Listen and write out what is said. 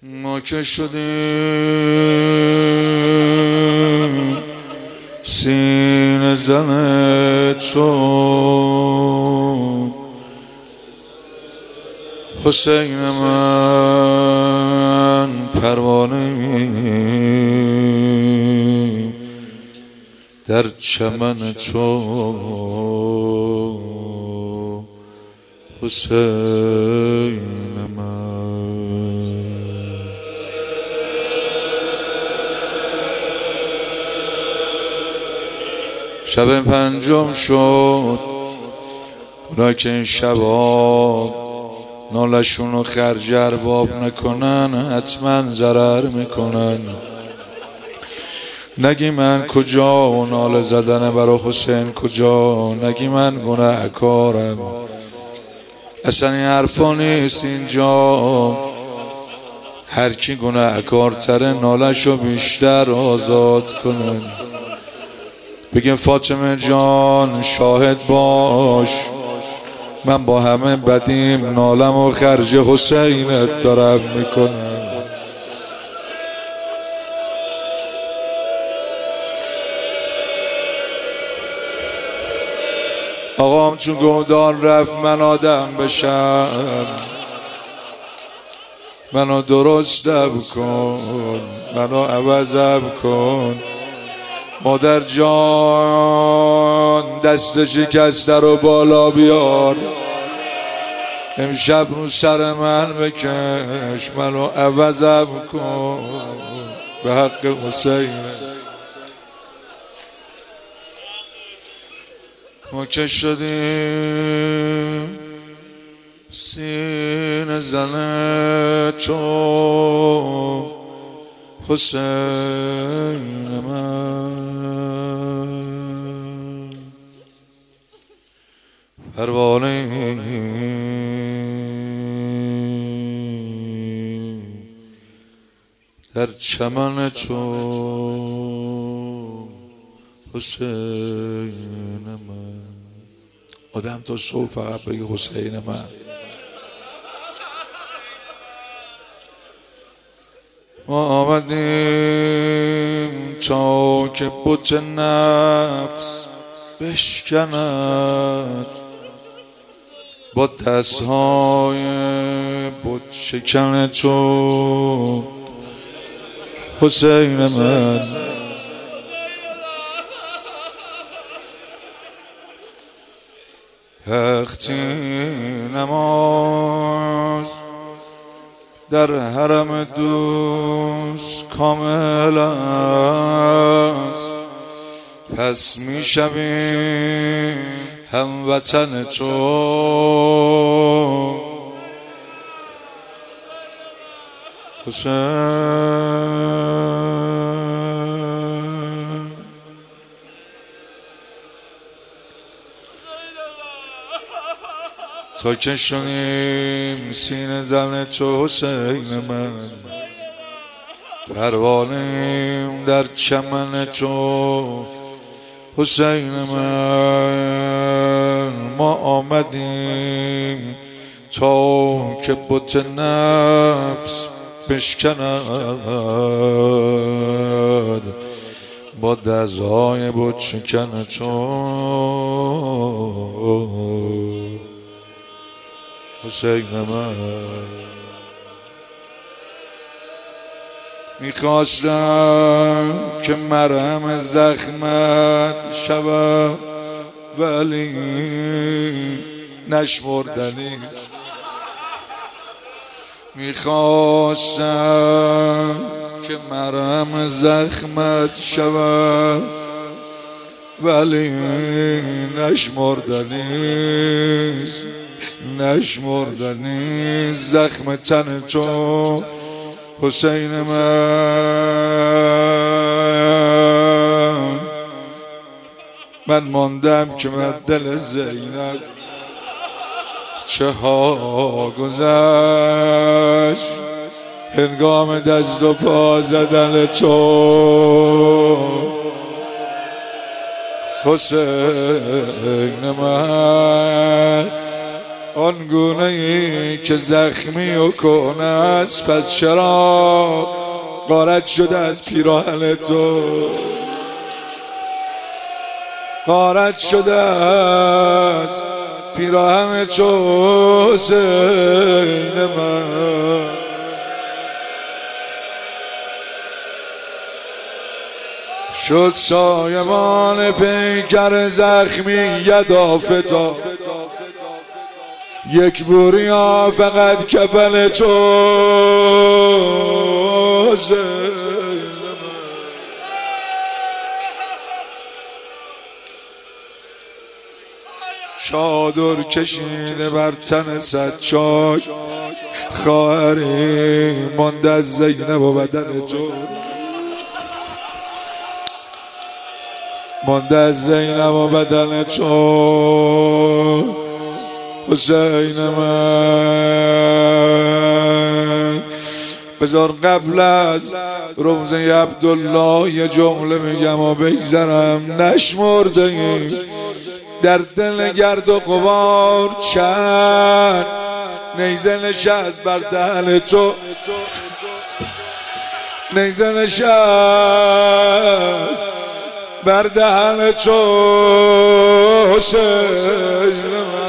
ما که شدیم سینه زنت شد حسین من پروانه در چمن شد حسین من. شب پنجم شد اونا که این شباب نالشونو خرج ارباب نکنن حتما ضرر میکنن. نگی من کجا و ناله زدن برا حسین کجا، نگی من گناهکارم، اصلا این حرفا نیست اینجا. هر کی گناهکارتره نالشو بیشتر آزاد کنن. بگیم فاطمه جان شاهد باش، من با همه بدیم نالم و خرج حسینت دارم میکنم. آقام چون گودان رفت من آدم بشم، منو درستم کن، منو عوضم کن. مادر جان دست شکسته رو بالا بیار، امشب رو سر من بکش، منو عوضم کن به حق حسین. ما که شدیم سینه زنت شد حسین من پروانه در چمن شد حسین من. آدم تا صبح فقط بگه حسین من. ما آمدیم تا که بت نفس بشکند با دستهای بت شکن تو حسین من. وقتی نماز در حرم دوست کامل است، پس می شویم هموطن تو حسین. تا که شدیم سینه زن تو حسین من پروانیم در چمن تو حسین من. ما آمدیم تا که بت نفس بشکند با دستهای بت شکن تو حسین من. میخواستم که مرهم زخمت شوم ولی نشمردنی. میخواستم که مرهم زخمت شوم ولی نشمردنی. نشمردنی زخم تن تو حسین من ماندم که من دل زینب چه ها گذشت هنگام دست و پا زدن تو حسین من. آنگونه ای که زخمی و کهنه است، پس چرا غارت شده از پیراهن تو؟ غارت شده از پیراهن تو حسین من. شد سایبان پیکر زخمی یدافتا، یک بوریا فقط کفن تو چادر کشیده بر تن سجاد، خواهری مانده از زینب و بدن تو، مانده از زینب و بدن تو حسین من. بذار قبل از روزه عبدالله یه جمله میگم و بگذرم. نشمرده ای در دل گرد و غبار چند نیزه نشست بر دهن تو، نیزه نشست بر دهن تو حسین من.